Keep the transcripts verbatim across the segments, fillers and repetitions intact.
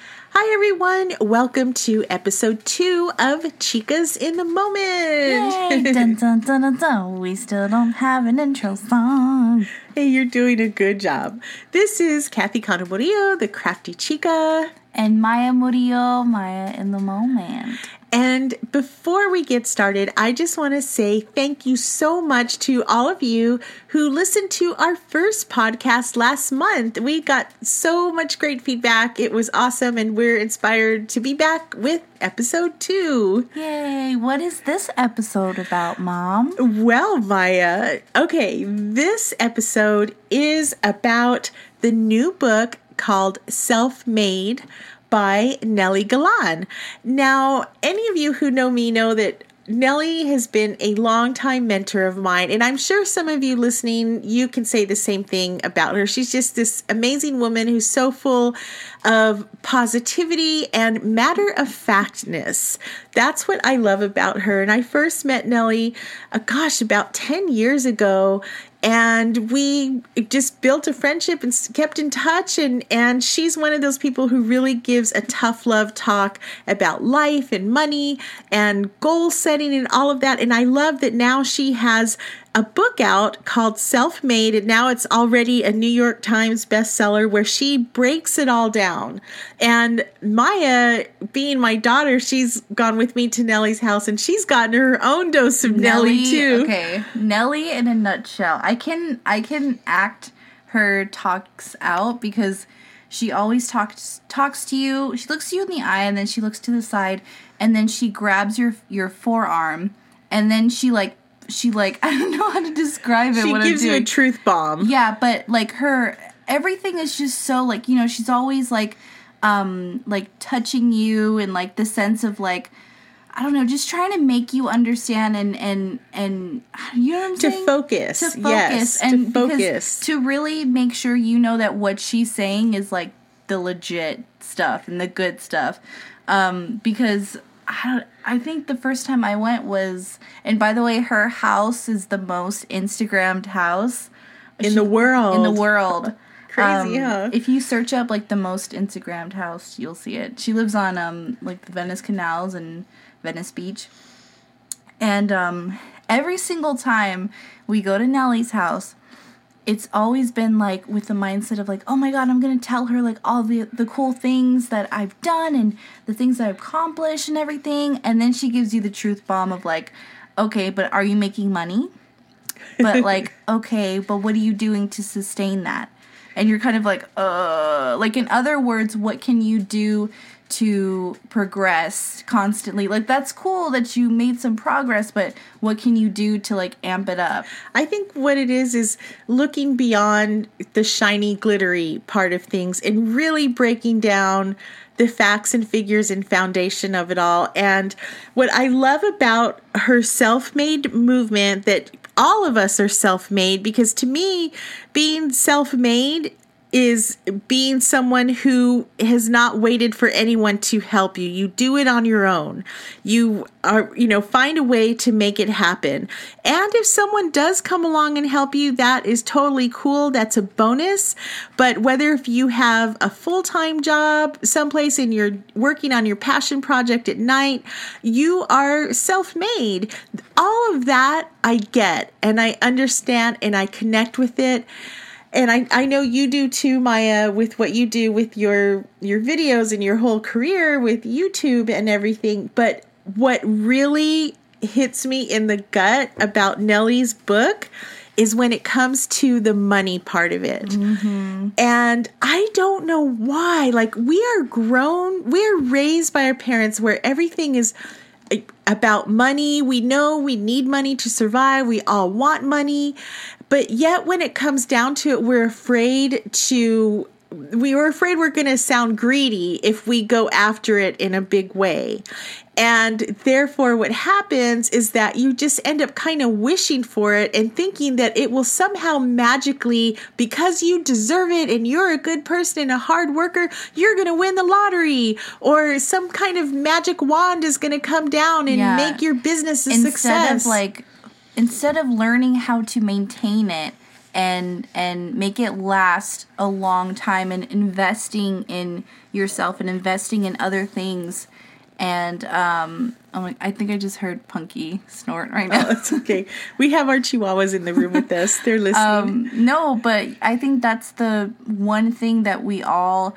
Hi, everyone. Welcome to episode two of Chicas in the Moment. Yay. Dun, dun, dun, dun, dun. We still don't have an intro song. Hey, you're doing a good job. This is Kathy Cano Murillo, the crafty chica. And Maya Murillo, Maya in the Moment. And before we get started, I just want to say thank you so much to all of you who listened to our first podcast last month. We got so much great feedback. It was awesome, and we're inspired to be back with episode two. Yay! What is this episode about, Mom? Well, Maya, okay, this episode is about the new book called Self-Made by Nellie Galan. Now, any of you who know me know that Nellie has been a longtime mentor of mine, and I'm sure some of you listening, you can say the same thing about her. She's just this amazing woman who's so full of positivity and matter-of-factness. That's what I love about her. And I first met Nellie, uh, gosh, about ten years ago, and we just built a friendship and kept in touch. And, and she's one of those people who really gives a tough love talk about life and money and goal setting and all of that. And I love that now she has a book out called Self-Made, and now it's already a New York Times bestseller where she breaks it all down. And Maya, being my daughter, she's gone with me to Nellie's house, and she's gotten her own dose of Nellie, Nellie too. Okay, Nellie in a nutshell. I can I can act her talks out because she always talks talks to you. She looks you in the eye, and then she looks to the side, and then she grabs your your forearm, and then she like. She like, I don't know how to describe it. She what gives I'm you a truth bomb. Yeah, but like her, everything is just so like, you know, she's always like, um, like touching you and like the sense of like, I don't know, just trying to make you understand and, and, and you know what I'm to saying? Focus. To focus. Yes, and to focus. To really make sure you know that what she's saying is like the legit stuff and the good stuff. Um, because I, I think the first time I went was, and by the way, her house is the most Instagrammed house in she, the world. In the world. Crazy, um, huh? If you search up like the most Instagrammed house, you'll see it. She lives on um like the Venice canals and Venice Beach. And um every single time we go to Nellie's house, it's always been like with the mindset of like, oh my God, I'm going to tell her like all the, the cool things that I've done and the things that I've accomplished and everything. And then she gives you the truth bomb of like, okay, but are you making money? But like, okay, but what are you doing to sustain that? And you're kind of like, uh, like in other words, what can you do to progress constantly? Like, that's cool that you made some progress, but what can you do to like amp it up? I think what it is is looking beyond the shiny, glittery part of things and really breaking down the facts and figures and foundation of it all. And what I love about her self-made movement, that all of us are self-made, because to me, being self-made is being someone who has not waited for anyone to help you. You do it on your own. You are, you know, find a way to make it happen. And if someone does come along and help you, that is totally cool. That's a bonus. But whether if you have a full-time job someplace and you're working on your passion project at night, you are self-made. All of that I get and I understand and I connect with it. And I, I know you do too, Maya, with what you do with your your videos and your whole career with YouTube and everything. But what really hits me in the gut about Nellie's book is when it comes to the money part of it. Mm-hmm. And I don't know why. Like, we are grown, we are raised by our parents where everything is about money. We know we need money to survive. We all want money. But yet when it comes down to it, we're afraid to, we were afraid we're going to sound greedy if we go after it in a big way. And therefore what happens is that you just end up kind of wishing for it and thinking that it will somehow magically, because you deserve it and you're a good person and a hard worker, you're going to win the lottery, or some kind of magic wand is going to come down and yeah. make your business a Instead success. Of like, instead of learning how to maintain it and and make it last a long time, and investing in yourself and investing in other things. And um, oh my, I think I just heard Punky snort right now. Oh, it's okay. We have our chihuahuas in the room with us. They're listening. Um, no, but I think that's the one thing that we all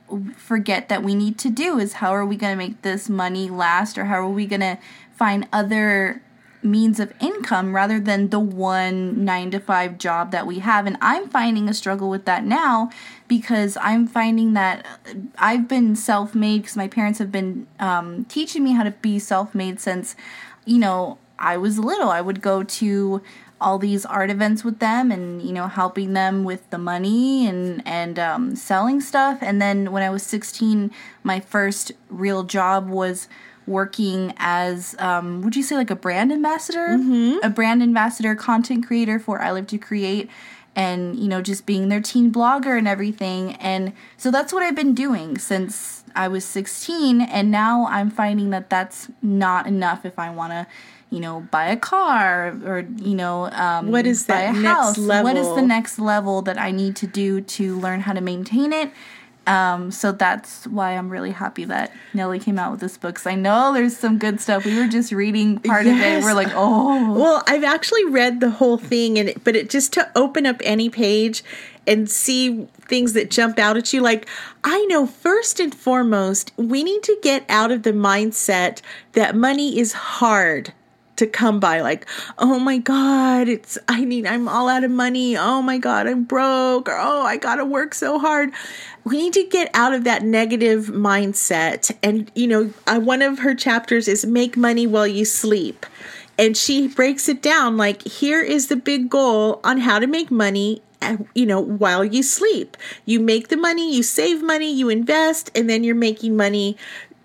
forget that we need to do is how are we going to make this money last, or how are we going to find other means of income rather than the one nine to five job that we have. And I'm finding a struggle with that now because I'm finding that I've been self-made because my parents have been um, teaching me how to be self-made since, you know, I was little. I would go to all these art events with them and, you know, helping them with the money and, and um, selling stuff. And then when I was sixteen, my first real job was working as, um, would you say like a brand ambassador? Mm-hmm. A brand ambassador, content creator for I Live to Create, and, you know, just being their teen blogger and everything. And so that's what I've been doing since I was sixteen. And now I'm finding that that's not enough if I want to, you know, buy a car or, you know, um, what is that buy a next house. level? What is the next level that I need to do to learn how to maintain it? Um, so that's why I'm really happy that Nellie came out with this book. Because I know there's some good stuff. We were just reading part yes. of it. And we're like, oh. Well, I've actually read the whole thing, and but it just to open up any page and see things that jump out at you. Like, I know first and foremost, we need to get out of the mindset that money is hard to come by. Like, oh my God, it's, I need, I'm all out of money. Oh my God, I'm broke. Or, oh, I got to work so hard. We need to get out of that negative mindset. And, you know, uh, one of her chapters is make money while you sleep. And she breaks it down like, here is the big goal on how to make money, you know, while you sleep. You make the money, you save money, you invest, and then you're making money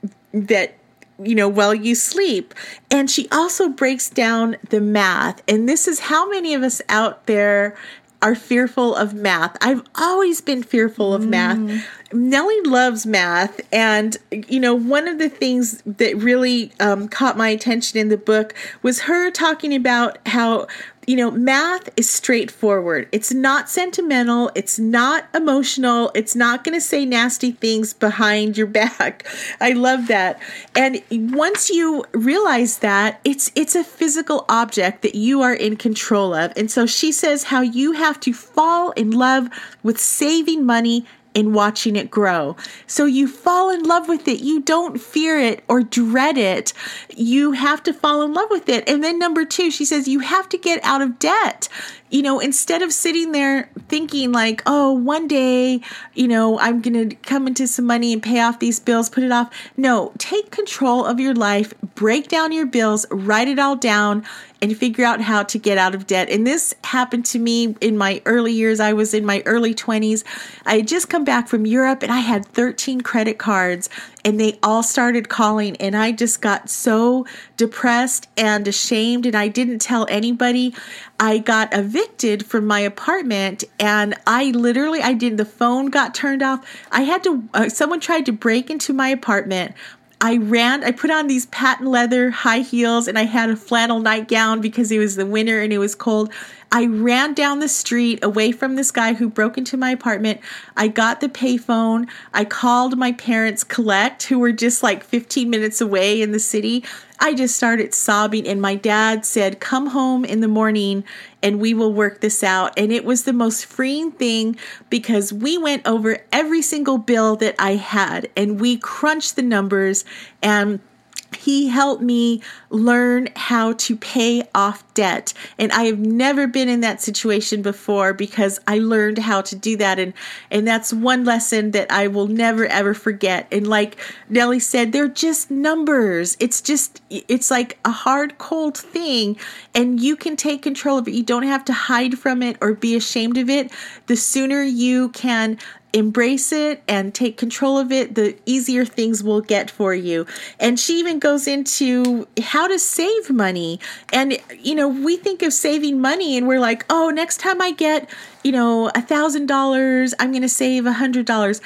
that, you know, while you sleep. And she also breaks down the math. And this is how many of us out there are fearful of math. I've always been fearful of mm. math. Nellie loves math. And, you know, one of the things that really um, caught my attention in the book was her talking about how, you know, math is straightforward. It's not sentimental. It's not emotional. It's not going to say nasty things behind your back. I love that. And once you realize that, it's it's a physical object that you are in control of. And so she says how you have to fall in love with saving money and watching it grow. So you fall in love with it. You don't fear it or dread it. You have to fall in love with it. And then number two, she says you have to get out of debt. You know, instead of sitting there thinking like, oh, one day, you know, I'm going to come into some money and pay off these bills, put it off. No, take control of your life, break down your bills, write it all down, and figure out how to get out of debt. And this happened to me in my early years. I was in my early twenties. I had just come back from Europe and I had thirteen credit cards and they all started calling and I just got so depressed and ashamed and I didn't tell anybody. I got evicted from my apartment and I literally, I did, the phone got turned off. I had to, uh, someone tried to break into my apartment. I ran, I put on these patent leather high heels and I had a flannel nightgown because it was the winter and it was cold. I ran down the street away from this guy who broke into my apartment. I got the payphone. I called my parents collect, who were just like fifteen minutes away in the city. I just started sobbing and my dad said, come home in the morning and we will work this out. And it was the most freeing thing because we went over every single bill that I had and we crunched the numbers and he helped me learn how to pay off debt. And I have never been in that situation before because I learned how to do that. And, and that's one lesson that I will never, ever forget. And like Nellie said, they're just numbers. It's just, it's like a hard, cold thing. And you can take control of it. You don't have to hide from it or be ashamed of it. The sooner you can embrace it and take control of it, the easier things will get for you. And she even goes into how to save money. And, you know, we think of saving money and we're like, oh, next time I get, you know, a thousand dollars, I'm going to save a hundred dollars.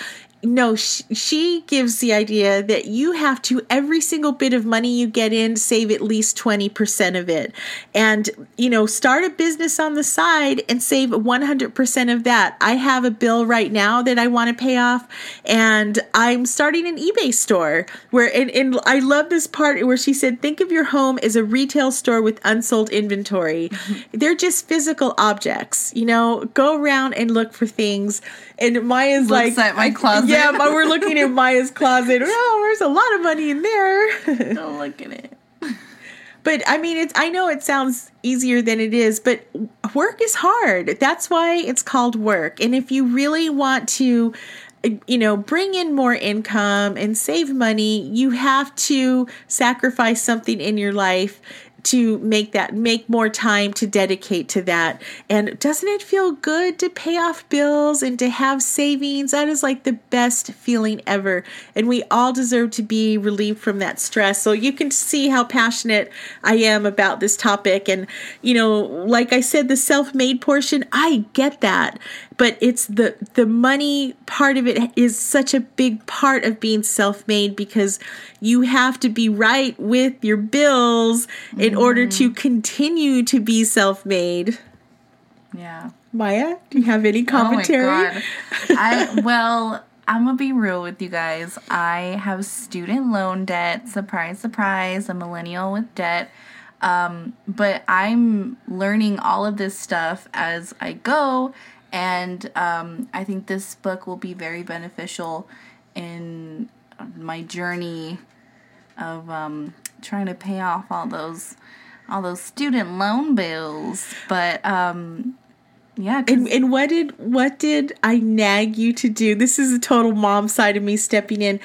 no, she, she gives the idea that you have to, every single bit of money you get in, save at least twenty percent of it. And, you know, start a business on the side and save one hundred percent of that. I have a bill right now that I want to pay off, and I'm starting an eBay store where, and, and I love this part where she said, think of your home as a retail store with unsold inventory. Mm-hmm. They're just physical objects, you know, go around and look for things. And Maya's Looks like, at my closet. Yeah, but we're looking at Maya's closet. Oh, there's a lot of money in there. Don't look at it. But I mean, it's, I know it sounds easier than it is, but work is hard. That's why it's called work. And if you really want to, you know, bring in more income and save money, you have to sacrifice something in your life to make that, make more time to dedicate to that. And doesn't it feel good to pay off bills and to have savings? That is like the best feeling ever. And we all deserve to be relieved from that stress. So you can see how passionate I am about this topic. And, you know, like I said, the self-made portion, I get that. But it's the, the money part of it is such a big part of being self-made, because you have to be right with your bills in mm. order to continue to be self-made. Yeah. Maya, do you have any commentary? Oh my God. I, well, I'm going to be real with you guys. I have student loan debt. Surprise, surprise. A millennial with debt. Um, but I'm learning all of this stuff as I go. And um, I think this book will be very beneficial in my journey of um, trying to pay off all those all those student loan bills. But um, yeah, and, and what did what did I nag you to do? This is a total mom side of me stepping in.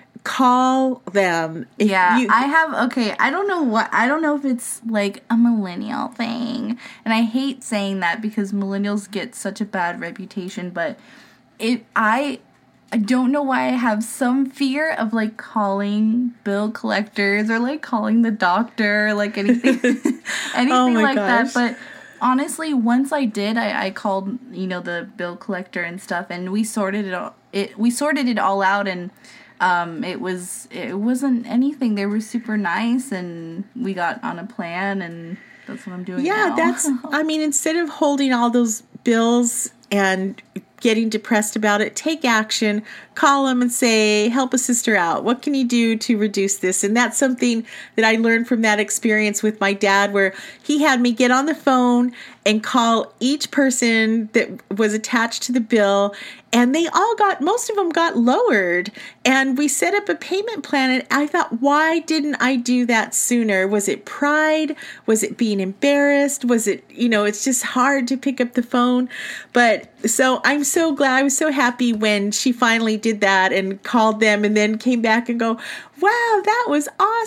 Call them. If yeah, you, I have, okay, I don't know what, I don't know if it's like a millennial thing. And I hate saying that because millennials get such a bad reputation, but it, I, I don't know why I have some fear of like calling bill collectors or like calling the doctor, like anything, anything oh like gosh. that. But honestly, once I did, I, I called, you know, the bill collector and stuff, and we sorted it all, it, we sorted it all out, and Um, it was, it wasn't anything. They were super nice, and we got on a plan, and that's what I'm doing yeah, now. that's, I mean, instead of holding all those bills and getting depressed about it, take action, call them and say, help a sister out. What can you do to reduce this? And that's something that I learned from that experience with my dad, where he had me get on the phone and call each person that was attached to the bill. And they all got, most of them got lowered. And we set up a payment plan. And I thought, why didn't I do that sooner? Was it pride? Was it being embarrassed? Was it, you know, it's just hard to pick up the phone. But so I'm so glad, I was so happy when she finally did that and called them and then came back and go, wow, that was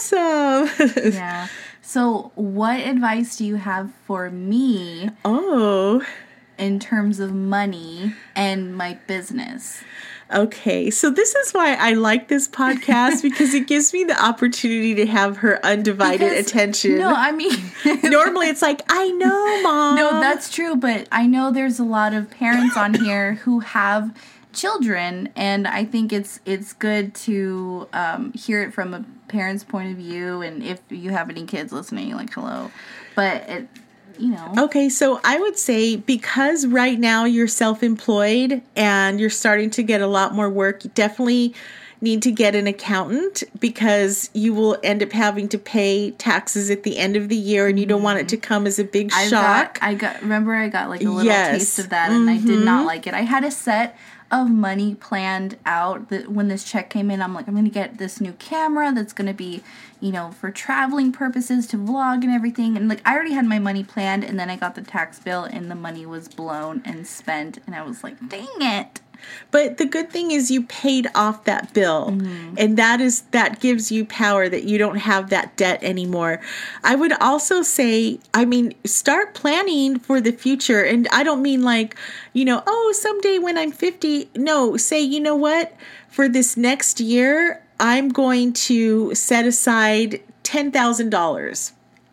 awesome. Yeah. So what advice do you have for me? Oh. In terms of money and my business? Okay, so this is why I like this podcast, because it gives me the opportunity to have her undivided because, attention. No, I mean... normally it's like, I know, Mom. No, that's true, but I know there's a lot of parents on here who have children, and I think it's it's good to um, hear it from a parent's point of view, and if you have any kids listening, like, hello. But... it. You know. Okay, so I would say, because right now you're self-employed and you're starting to get a lot more work, you definitely need to get an accountant, because you will end up having to pay taxes at the end of the year, and you don't want it to come as a big I shock. Got, I got remember I got like a little yes. taste of that, and mm-hmm. I did not like it. I had a set of money planned out that when this check came in, I'm like, I'm going to get this new camera that's going to be, you know, for traveling purposes, to vlog and everything. And like, I already had my money planned, and then I got the tax bill and the money was blown and spent. And I was like, dang it. But the good thing is you paid off that bill, mm-hmm. and that is that gives you power that you don't have that debt anymore. I would also say, I mean, start planning for the future. And I don't mean like, you know, oh, someday when I'm fifty. No, say, you know what? For this next year, I'm going to set aside ten thousand dollars.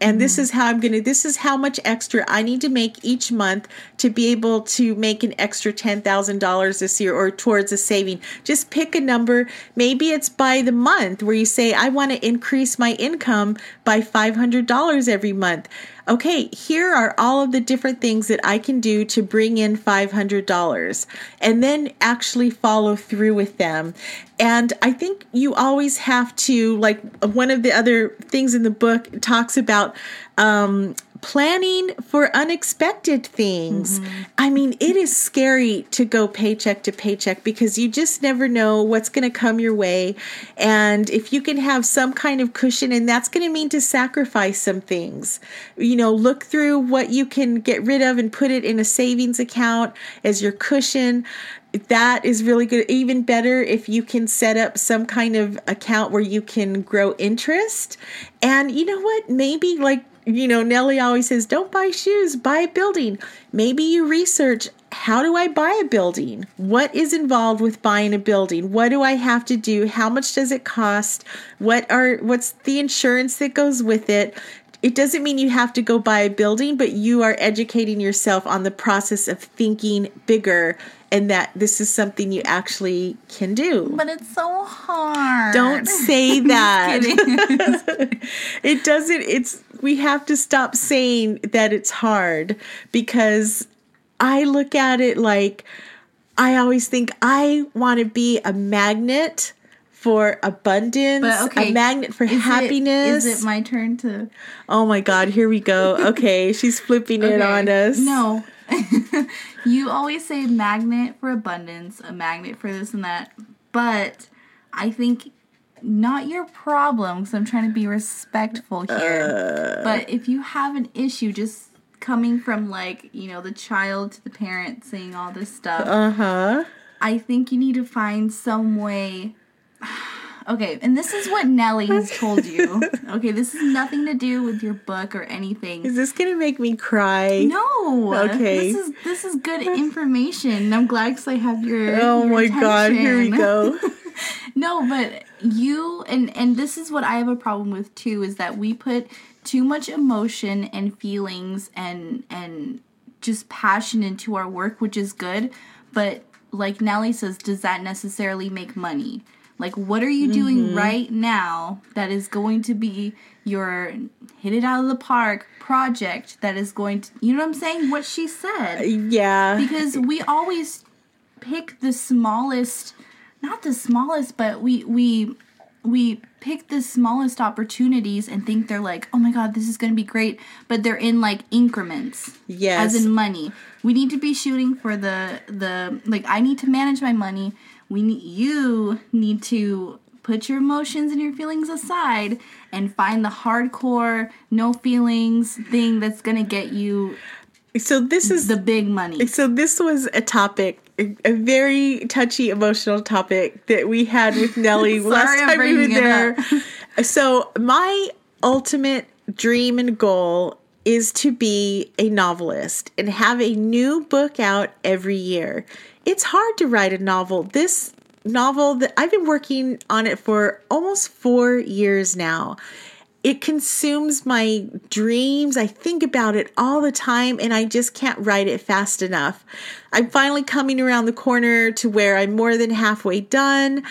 And mm-hmm. this is how I'm going to, this is how much extra I need to make each month to be able to make an extra ten thousand dollars this year or towards a saving. Just pick a number. Maybe it's by the month where you say, I want to increase my income by five hundred dollars every month. Okay, here are all of the different things that I can do to bring in five hundred dollars, and then actually follow through with them. And I think you always have to, like one of the other things in the book talks about um, planning for unexpected things. Mm-hmm. I mean, it is scary to go paycheck to paycheck because you just never know what's going to come your way. And if you can have some kind of cushion, and that's going to mean to sacrifice some things, you know, look through what you can get rid of and put it in a savings account as your cushion. That is really good. Even better if you can set up some kind of account where you can grow interest. And you know what? Maybe like, you know, Nellie always says, don't buy shoes, buy a building. Maybe you research, how do I buy a building? What is involved with buying a building? What do I have to do? How much does it cost? What are, what's the insurance that goes with it? It doesn't mean you have to go buy a building, but you are educating yourself on the process of thinking bigger and that this is something you actually can do. But it's so hard. Don't say that. It doesn't, it's, we have to stop saying that it's hard because I look at it like, I always think I want to be a magnet for abundance, but, okay, a magnet for is happiness. It, is it my turn to? Oh my God, here we go. Okay, she's flipping okay. it on us. No. You always say magnet for abundance, a magnet for this and that, but I think not your problem, because I'm trying to be respectful here, uh, but if you have an issue just coming from like, you know, the child to the parent saying all this stuff, uh-huh. I think you need to find some way. Okay, and this is what Nellie has told you. Okay, this has nothing to do with your book or anything. Is this gonna make me cry? No. Okay. This is this is good information. I'm glad because I have your. Oh your my attention. God! Here we go. No, but you and and this is what I have a problem with too, is that we put too much emotion and feelings and and just passion into our work, which is good, but like Nellie says, does that necessarily make money? Like, what are you doing mm-hmm. right now that is going to be your hit it out of the park project that is going to, you know what I'm saying? What she said. Yeah. Because we always pick the smallest, not the smallest, but we, we, we pick the smallest opportunities and think they're like, oh my God, this is going to be great. But they're in like increments. Yes. As in money. We need to be shooting for the, the, like, I need to manage my money. We need, you need to put your emotions and your feelings aside and find the hardcore, no feelings thing that's going to get you so this is the big money. So this was a topic, a, a very touchy, emotional topic that we had with Nellie last time we were there. So my ultimate dream and goal is to be a novelist and have a new book out every year. It's hard to write a novel. This novel that I've been working on it for almost four years now. It consumes my dreams. I think about it all the time and I just can't write it fast enough. I'm finally coming around the corner to where I'm more than halfway done.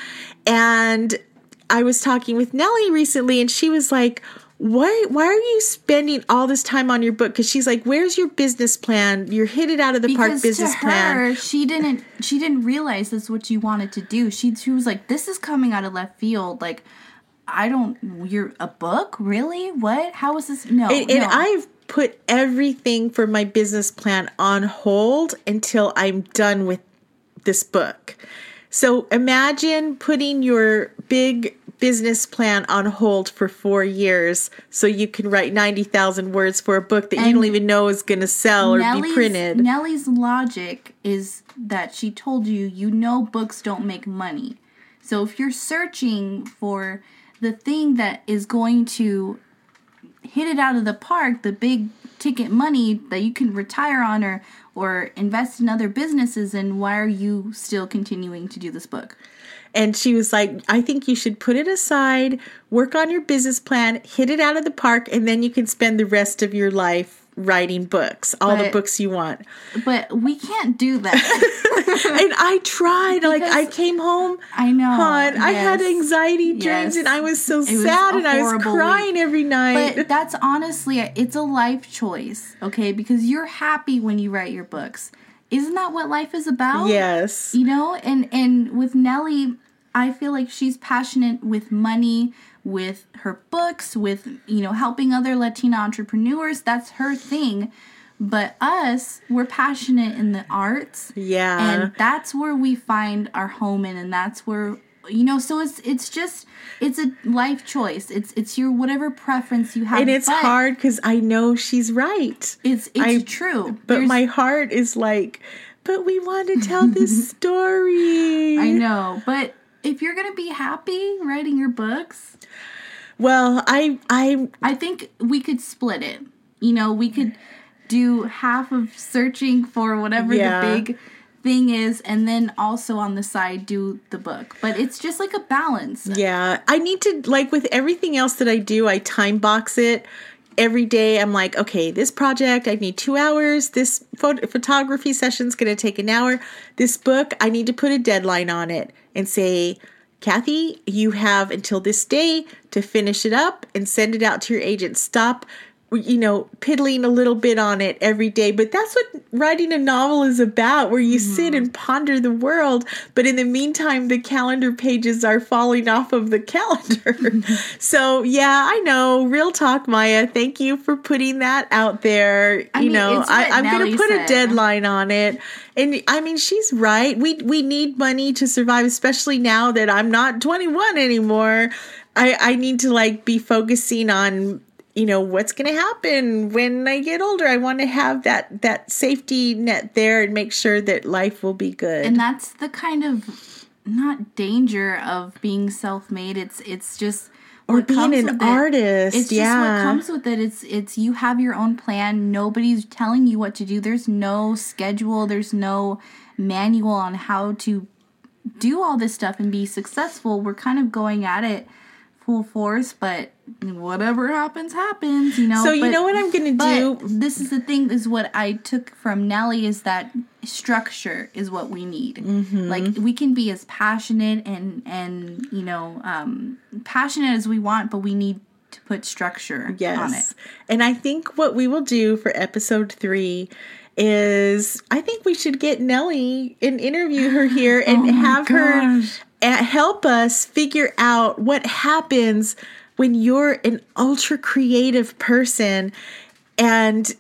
And I was talking with Nellie recently and she was like, Why why are you spending all this time on your book? Because she's like, where's your business plan? You're hit it out of the because park business to her, plan. She didn't she didn't realize that's what you wanted to do. She she was like, this is coming out of left field. Like, I don't you're a book? Really? What? How is this? No. And, no. and I've put everything for my business plan on hold until I'm done with this book. So imagine putting your big business plan on hold for four years so you can write ninety thousand words for a book that and you don't even know is going to sell or Nellie's, be printed. Nellie's logic is that she told you, you know books don't make money. So if you're searching for the thing that is going to hit it out of the park, the big ticket money that you can retire on or, or invest in other businesses, and why are you still continuing to do this book? And she was like, I think you should put it aside, work on your business plan, hit it out of the park, and then you can spend the rest of your life writing books, all but, the books you want. But we can't do that. And I tried. Because like, I came home. I know. Hon, yes. I had anxiety dreams, yes. and I was so it sad, was and I was crying week. every night. But that's honestly, it's a life choice, okay? Because you're happy when you write your books. Isn't that what life is about? Yes. You know, and, and with Nellie, I feel like she's passionate with money, with her books, with, you know, helping other Latina entrepreneurs. That's her thing. But us, we're passionate in the arts. Yeah. And that's where we find our home in, and that's where, you know, so it's it's just, it's a life choice. It's it's your whatever preference you have. And it's hard because I know she's right. It's it's I, true. But There's, my heart is like, but we want to tell this story. I know. But if you're going to be happy writing your books, well, I I I think we could split it. You know, we could do half of searching for whatever yeah. the big thing is, and then also on the side do the book. But it's just like a balance. Yeah. I need to, like with everything else that I do, I time box it. Every day I'm like, okay, this project, I need two hours. This photo- photography session's going to take an hour. This book, I need to put a deadline on it and say, Kathy, you have until this day to finish it up and send it out to your agent. Stop, you know, piddling a little bit on it every day. But that's what writing a novel is about, where you mm-hmm. sit and ponder the world. But in the meantime, the calendar pages are falling off of the calendar. Mm-hmm. So, yeah, I know. Real talk, Maya. Thank you for putting that out there. I you mean, know, I, I'm going to put said. a deadline on it. And I mean, she's right. We we need money to survive, especially now that I'm not twenty-one anymore. I, I need to like be focusing on, you know, what's going to happen when I get older. I want to have that, that safety net there and make sure that life will be good. And that's the kind of, not danger of being self-made. It's it's just or being an artist. It's just yeah. what comes with it. It's it's you have your own plan. Nobody's telling you what to do. There's no schedule. There's no manual on how to do all this stuff and be successful. We're kind of going at it full force, but whatever happens, happens, you know. So you but, know what I'm going to do? This is the thing, is what I took from Nellie, is that structure is what we need. Mm-hmm. Like, we can be as passionate and, and you know, um, passionate as we want, but we need to put structure yes. on it. And I think what we will do for episode three is, I think we should get Nellie and interview her here and oh have gosh. her help us figure out what happens when you're an ultra creative person and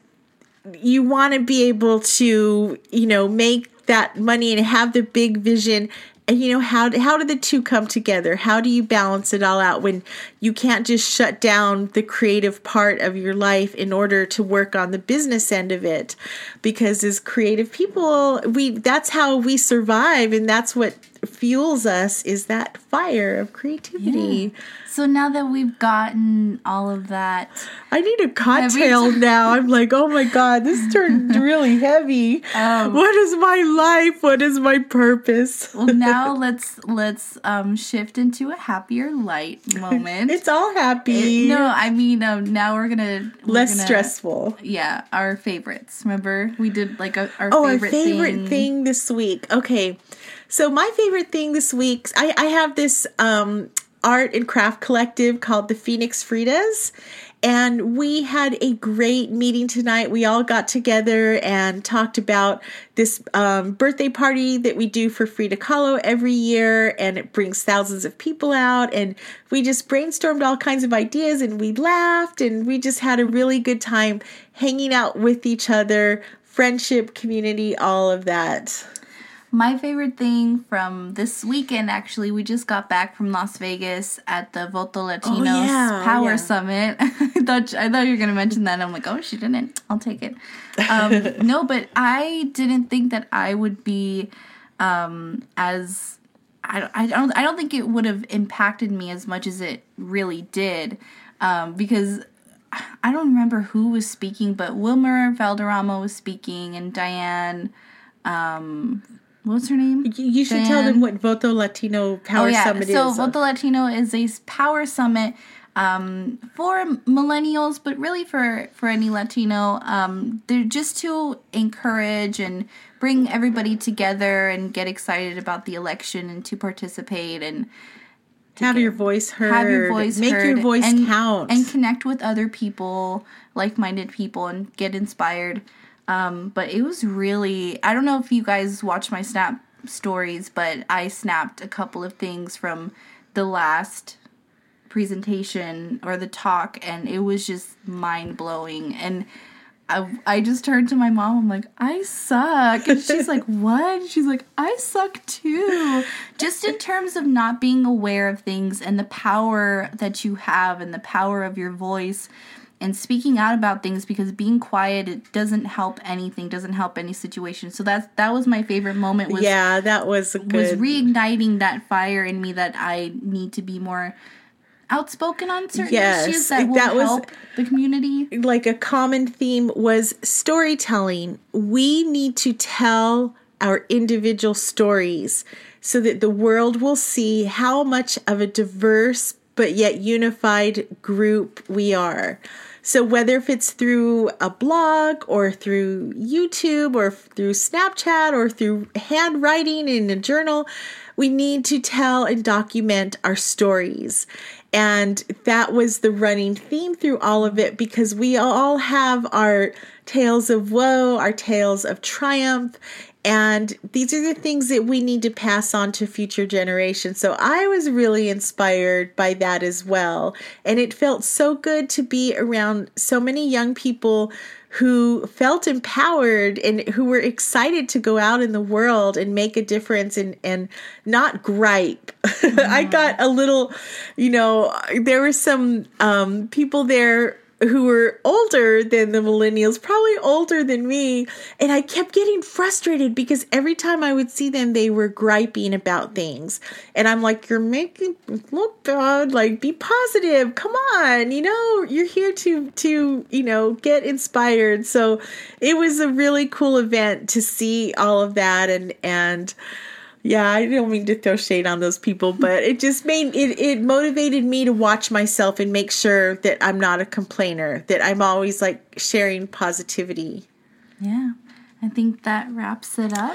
you want to be able to, you know, make that money and have the big vision. And, you know, how, how do the two come together? How do you balance it all out when you can't just shut down the creative part of your life in order to work on the business end of it? Because as creative people, we that's how we survive, and that's what fuels us, is that fire of creativity. Yeah. So now that we've gotten all of that, I need a cocktail now. I'm like, oh my God, this turned really heavy. Um, what is my life? What is my purpose? Well, now let's let's um, shift into a happier, light moment. It's all happy. It, no, I mean um, now we're gonna we're less gonna, stressful. Yeah, our favorites. Remember, we did like a, our oh, favorite our favorite thing. thing this week. Okay, so my favorite thing this week, I I have this um. art and craft collective called the Phoenix Fridas, and we had a great meeting tonight. We all got together and talked about this um, birthday party that we do for Frida Kahlo every year, and it brings thousands of people out, and we just brainstormed all kinds of ideas, and we laughed, and we just had a really good time hanging out with each other, friendship, community, all of that. My favorite thing from this weekend, actually, we just got back from Las Vegas at the Voto Latinos oh, yeah, Power yeah. Summit. I thought I thought you were going to mention that. And I'm like, oh, she didn't. I'll take it. Um, no, but I didn't think that I would be um, as I, I don't I don't think it would have impacted me as much as it really did, um, because I don't remember who was speaking, but Wilmer Valderrama was speaking, and Diane. Um, What's her name? You, you should tell them what Voto Latino Power oh, yeah. Summit so is. So Voto Latino is a power summit um, for millennials, but really for, for any Latino. Um, they're just to encourage and bring everybody together and get excited about the election and to participate and have get, your voice heard. Have your voice Make heard. your voice and, count. And connect with other people, like-minded people, and get inspired. Um, but it was really, I don't know if you guys watch my Snap stories, but I snapped a couple of things from the last presentation or the talk, and it was just mind-blowing. And I, I just turned to my mom, I'm like, I suck. And she's like, what? She's like, I suck too. Just in terms of not being aware of things and the power that you have and the power of your voice and speaking out about things, because being quiet, it doesn't help anything, doesn't help any situation. So that's, that was my favorite moment. Was, yeah, that was a good... Was reigniting that fire in me that I need to be more outspoken on certain yes, issues that will that was, help the community. Like a common theme was storytelling. We need to tell our individual stories so that the world will see how much of a diverse but yet unified group we are. So whether if it's through a blog or through YouTube or through Snapchat or through handwriting in a journal, we need to tell and document our stories. And that was the running theme through all of it, because we all have our tales of woe, our tales of triumph, and these are the things that we need to pass on to future generations. So I was really inspired by that as well. And it felt so good to be around so many young people who felt empowered and who were excited to go out in the world and make a difference and, and not gripe. Mm-hmm. I got a little, you know, there were some um, people there who were older than the millennials, probably older than me. And I kept getting frustrated because every time I would see them, they were griping about things. And I'm like, you're making it look bad. Like, be positive. Come on. You know, you're here to, to, you know, get inspired. So it was a really cool event to see all of that. And, and, yeah, I don't mean to throw shade on those people, but it just made it, it motivated me to watch myself and make sure that I'm not a complainer, that I'm always like sharing positivity. Yeah, I think that wraps it up.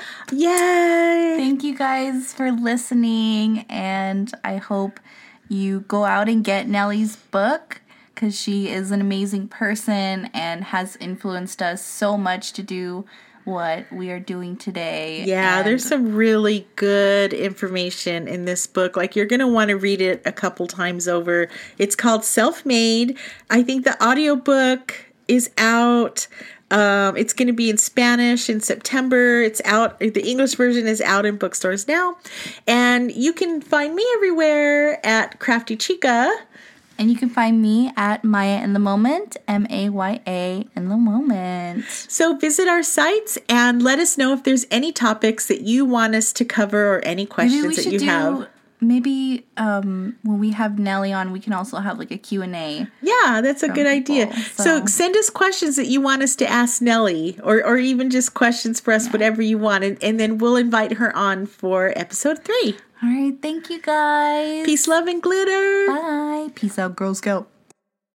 Yay! Thank you guys for listening, and I hope you go out and get Nellie's book, because she is an amazing person and has influenced us so much to do what we are doing today. Yeah, and there's some really good information in this book. Like, you're going to want to read it a couple times over. It's called Self-Made. I think the audiobook is out. Um, it's going to be in Spanish in September. It's out. The English version is out in bookstores now. And you can find me everywhere at Crafty Chica. And you can find me at Maya in the Moment, M A Y A in the Moment. So visit our sites and let us know if there's any topics that you want us to cover or any questions that you do, have. Maybe um, when we have Nellie on, we can also have like a Q and A. Yeah, that's a good people, idea. So. so send us questions that you want us to ask Nellie, or, or even just questions for us, yeah. whatever you want. And, and then we'll invite her on for episode three. All right. Thank you, guys. Peace, love, and glitter. Bye. Peace out, Girl Scout.